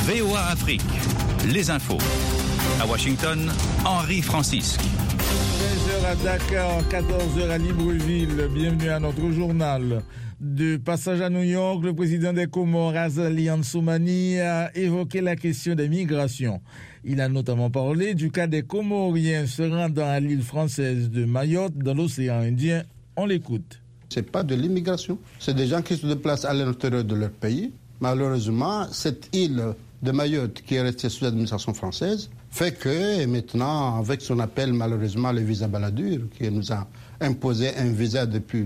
VOA Afrique, les infos. À Washington, Henri Francisque. 13h à Dakar, 14h à Libreville. Bienvenue à notre journal. De passage à New York, le président des Comores, Azali Assoumani, a évoqué la question des migrations. Il a notamment parlé du cas des Comoriens se rendant à l'île française de Mayotte, dans l'océan Indien. On l'écoute. Ce n'est pas de l'immigration, c'est des gens qui se déplacent à l'intérieur de leur pays. Malheureusement, cette île de Mayotte qui est restée sous administration française fait que maintenant, avec ce qu'on appelle malheureusement le visa baladure, qui nous a imposé un visa depuis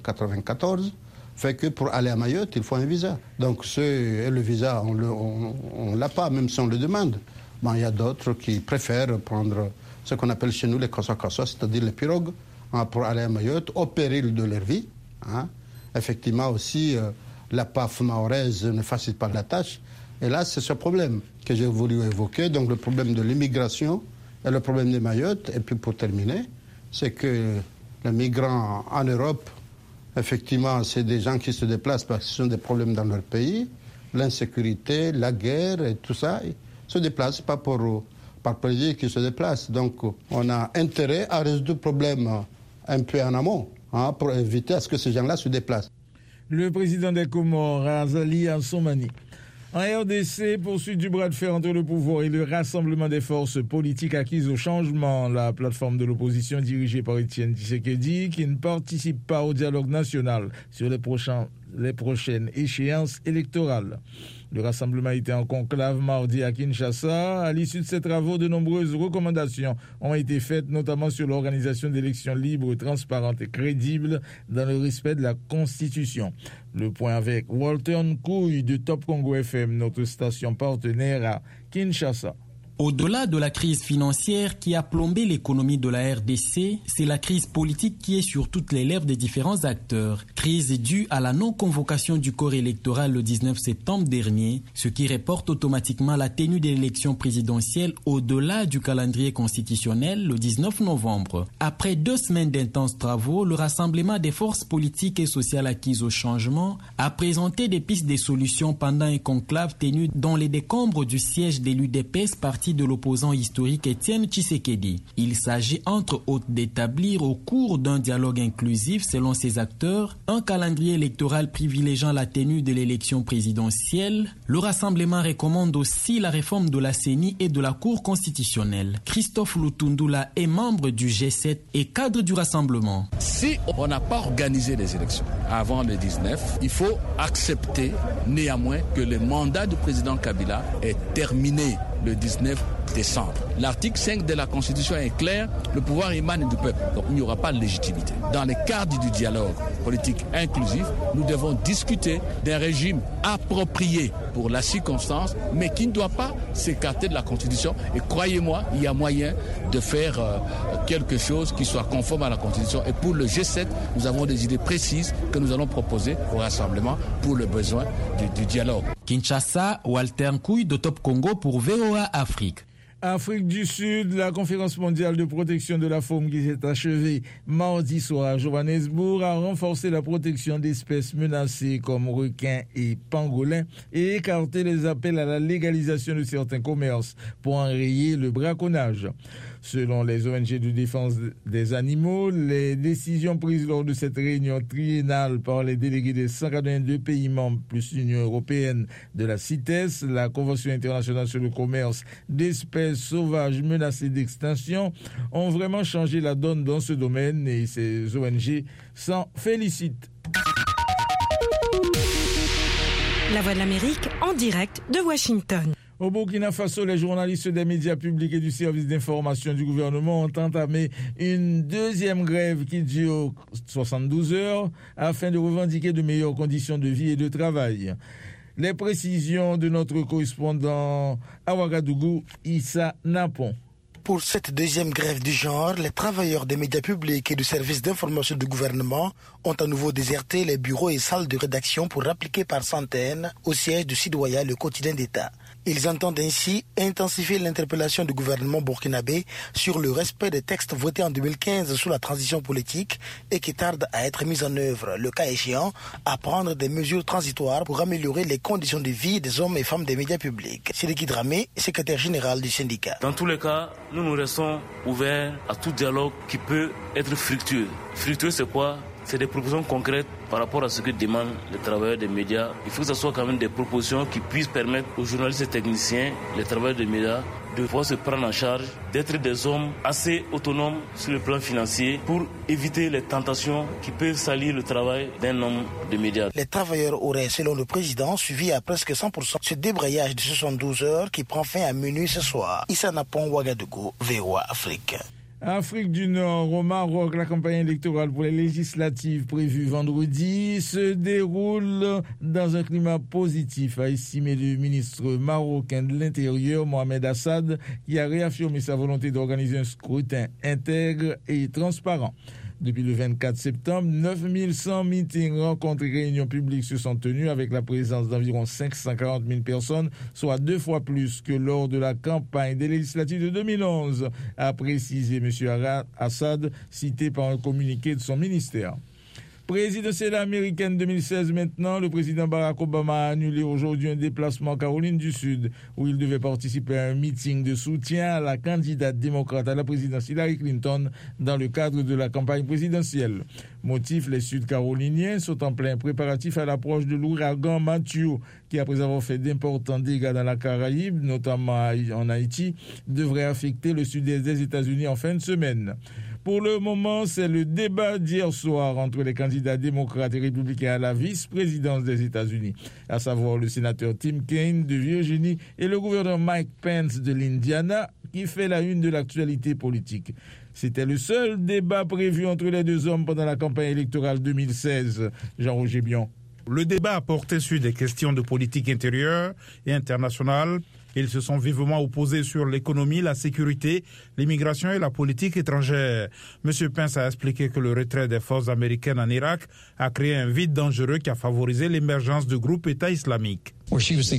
1994, fait que pour aller à Mayotte, il faut un visa. Donc le visa, on ne l'a pas, même si on le demande. Bon, il y a d'autres qui préfèrent prendre ce qu'on appelle chez nous les kassa-kassa, c'est-à-dire les pirogues, pour aller à Mayotte, au péril de leur vie. Effectivement aussi, la PAF mahoraise ne facilite pas la tâche. Et là, c'est ce problème que j'ai voulu évoquer, donc le problème de l'immigration et le problème de Mayotte. Et puis pour terminer, c'est que les migrants en Europe, effectivement, c'est des gens qui se déplacent parce qu'ils ont des problèmes dans leur pays, l'insécurité, la guerre et tout ça. Ils se déplacent pas par plaisir qu'ils se déplacent. Donc on a intérêt à résoudre le problème un peu en amont, pour éviter à ce que ces gens-là se déplacent. Le président des Comores, Azali Assoumani. En RDC, poursuite du bras de fer entre le pouvoir et le rassemblement des forces politiques acquises au changement. La plateforme de l'opposition dirigée par Étienne Tshisekedi, qui ne participe pas au dialogue national sur les prochaines échéances électorales. Le rassemblement était en conclave mardi à Kinshasa. À l'issue de ces travaux, de nombreuses recommandations ont été faites, notamment sur l'organisation d'élections libres, transparentes et crédibles dans le respect de la Constitution. Le point avec Walter Nkouy de Top Congo FM, notre station partenaire à Kinshasa. Au-delà de la crise financière qui a plombé l'économie de la RDC, c'est la crise politique qui est sur toutes les lèvres des différents acteurs. Crise due à la non-convocation du corps électoral le 19 septembre dernier, ce qui reporte automatiquement la tenue de l'élection présidentielle au-delà du calendrier constitutionnel le 19 novembre. Après 2 semaines d'intenses travaux, le rassemblement des forces politiques et sociales acquises au changement a présenté des pistes de solutions pendant un conclave tenu dans les décombres du siège de l'UDPS parti de l'opposant historique Étienne Tshisekedi. Il s'agit entre autres d'établir au cours d'un dialogue inclusif selon ses acteurs un calendrier électoral privilégiant la tenue de l'élection présidentielle. Le rassemblement recommande aussi la réforme de la CENI et de la Cour constitutionnelle. Christophe Lutundula est membre du G7 et cadre du rassemblement. Si on n'a pas organisé les élections avant le 19, il faut accepter néanmoins que le mandat du président Kabila est terminé le 19 décembre. L'article 5 de la Constitution est clair, le pouvoir émane du peuple, donc il n'y aura pas de légitimité. Dans le cadre du dialogue politique inclusif, nous devons discuter d'un régime approprié pour la circonstance, mais qui ne doit pas s'écarter de la Constitution. Et croyez-moi, il y a moyen de faire quelque chose qui soit conforme à la Constitution. Et pour le G7, nous avons des idées précises que nous allons proposer au rassemblement pour le besoin du dialogue. Kinshasa, Walter Nkouy de Top Congo pour VOA Afrique. Afrique du Sud, la conférence mondiale de protection de la faune qui s'est achevée mardi soir à Johannesburg a renforcé la protection d'espèces menacées comme requins et pangolins et écarté les appels à la légalisation de certains commerces pour enrayer le braconnage. Selon les ONG de défense des animaux, les décisions prises lors de cette réunion triennale par les délégués des 182 pays membres plus l'Union européenne de la CITES, la Convention internationale sur le commerce d'espèces sauvages menacées d'extinction, ont vraiment changé la donne dans ce domaine et ces ONG s'en félicitent. La Voix de l'Amérique en direct de Washington. Au Burkina Faso, les journalistes des médias publics et du service d'information du gouvernement ont entamé une deuxième grève qui dure 72 heures afin de revendiquer de meilleures conditions de vie et de travail. Les précisions de notre correspondant à Ouagadougou, Issa Napon. Pour cette deuxième grève du genre, les travailleurs des médias publics et du service d'information du gouvernement ont à nouveau déserté les bureaux et salles de rédaction pour appliquer par centaines au siège du Sidoya, le quotidien d'État. Ils entendent ainsi intensifier l'interpellation du gouvernement burkinabé sur le respect des textes votés en 2015 sous la transition politique et qui tardent à être mis en œuvre, le cas échéant, à prendre des mesures transitoires pour améliorer les conditions de vie des hommes et femmes des médias publics. Sidiki Dramé, secrétaire général du syndicat. Dans tous les cas, nous restons ouverts à tout dialogue qui peut être fructueux. Fructueux, c'est quoi ? C'est des propositions concrètes par rapport à ce que demandent les travailleurs des médias. Il faut que ce soit quand même des propositions qui puissent permettre aux journalistes et techniciens, les travailleurs des médias, de pouvoir se prendre en charge, d'être des hommes assez autonomes sur le plan financier pour éviter les tentations qui peuvent salir le travail d'un homme de médias. Les travailleurs auraient, selon le président, suivi à presque 100% ce débrayage de 72 heures qui prend fin à minuit ce soir. Issa Napon, Ouagadougou, VOA Afrique. Afrique du Nord, au Maroc, la campagne électorale pour les législatives prévue vendredi se déroule dans un climat positif, a estimé le ministre marocain de l'Intérieur, Mohamed Assad, qui a réaffirmé sa volonté d'organiser un scrutin intègre et transparent. Depuis le 24 septembre, 9100 meetings, rencontres et réunions publiques se sont tenus avec la présence d'environ 540 000 personnes, soit 2 fois plus que lors de la campagne des législatives de 2011, a précisé M. Assad, cité par un communiqué de son ministère. Présidentielle américaine 2016 maintenant, le président Barack Obama a annulé aujourd'hui un déplacement en Caroline du Sud où il devait participer à un meeting de soutien à la candidate démocrate à la présidence Hillary Clinton dans le cadre de la campagne présidentielle. Motif, les Sud-Caroliniens sont en plein préparatif à l'approche de l'ouragan Matthew qui, après avoir fait d'importants dégâts dans la Caraïbe, notamment en Haïti, devrait affecter le sud-est des États-Unis en fin de semaine. Pour le moment, c'est le débat d'hier soir entre les candidats démocrates et républicains à la vice-présidence des États-Unis, à savoir le sénateur Tim Kaine de Virginie et le gouverneur Mike Pence de l'Indiana, qui fait la une de l'actualité politique. C'était le seul débat prévu entre les deux hommes pendant la campagne électorale 2016. Jean-Roger Bion. Le débat a porté sur des questions de politique intérieure et internationale. Ils se sont vivement opposés sur l'économie, la sécurité, l'immigration et la politique étrangère. M. Pence a expliqué que le retrait des forces américaines en Irak a créé un vide dangereux qui a favorisé l'émergence de groupes État islamique. M.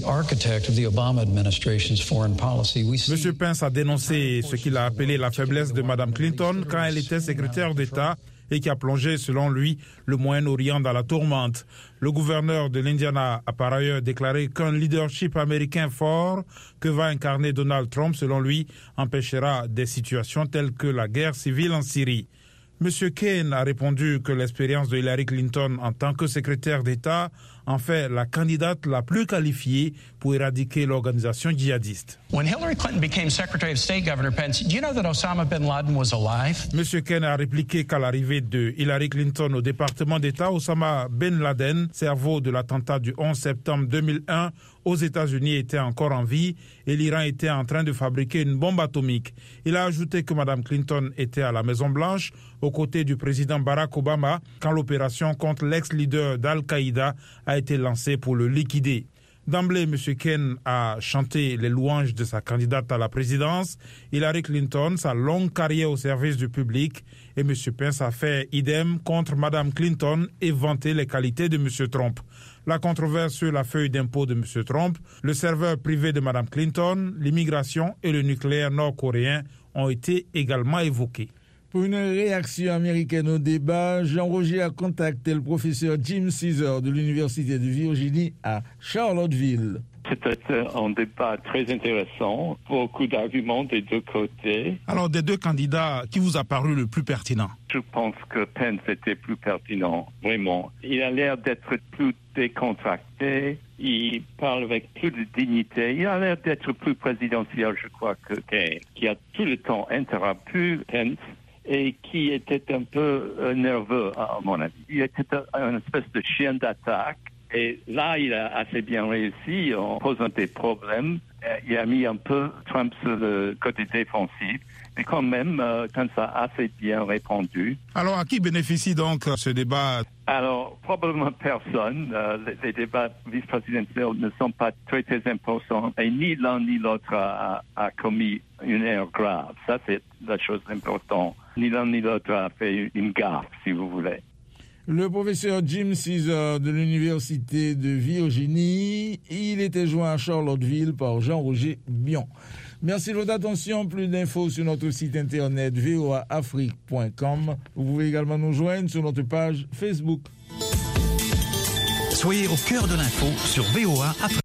Pence a dénoncé ce qu'il a appelé la faiblesse de Mme Clinton quand elle était secrétaire d'État et qui a plongé, selon lui, le Moyen-Orient dans la tourmente. Le gouverneur de l'Indiana a par ailleurs déclaré qu'un leadership américain fort que va incarner Donald Trump, selon lui, empêchera des situations telles que la guerre civile en Syrie. M. Kaine a répondu que l'expérience de Hillary Clinton en tant que secrétaire d'État en fait la candidate la plus qualifiée pour éradiquer l'organisation djihadiste. When Hillary Clinton became Secretary of State, Governor Pence, do you know that Osama bin Laden was alive? M. Kaine a répliqué qu'à l'arrivée de Hillary Clinton au département d'État, Osama bin Laden, cerveau de l'attentat du 11 septembre 2001 aux États-Unis, était encore en vie et l'Iran était en train de fabriquer une bombe atomique. Il a ajouté que Mme Clinton était à la Maison-Blanche aux côtés du président Barack Obama quand l'opération contre l'ex-leader d'Al-Qaïda a été lancée pour le liquider. D'emblée, M. Kaine a chanté les louanges de sa candidate à la présidence, Hillary Clinton, sa longue carrière au service du public, et M. Pence a fait idem contre Mme Clinton et vanté les qualités de M. Trump. La controverse sur la feuille d'impôt de M. Trump, le serveur privé de Mme Clinton, l'immigration et le nucléaire nord-coréen ont été également évoqués. Pour une réaction américaine au débat, Jean-Roger a contacté le professeur Jim Caesar de l'Université de Virginie à Charlottesville. C'était un débat très intéressant, beaucoup d'arguments des deux côtés. Alors, des deux candidats, qui vous a paru le plus pertinent? Je pense que Pence était plus pertinent, vraiment. Il a l'air d'être plus décontracté, il parle avec plus de dignité, il a l'air d'être plus présidentiel, je crois, que Kaine, qui a tout le temps interrompu Pence et qui était un peu nerveux, à mon avis. Il était une espèce de chien d'attaque. Et là, il a assez bien réussi en posant des problèmes. Il a mis un peu Trump sur le côté défensif. Mais quand même, Trump a assez bien répondu. Alors, à qui bénéficie donc ce débat? Alors, probablement personne. Les débats vice-présidentiels ne sont pas très, très importants et ni l'un ni l'autre a commis une erreur grave. Ça, c'est la chose importante. Ni l'un ni l'autre a fait une gaffe, si vous voulez. Le professeur Jim Caesar de l'Université de Virginie, il était joint à Charlottesville par Jean-Roger Bion. Merci de votre attention. Plus d'infos sur notre site internet voaafrique.com. Vous pouvez également nous joindre sur notre page Facebook. Soyez au cœur de l'info sur VOA Afrique.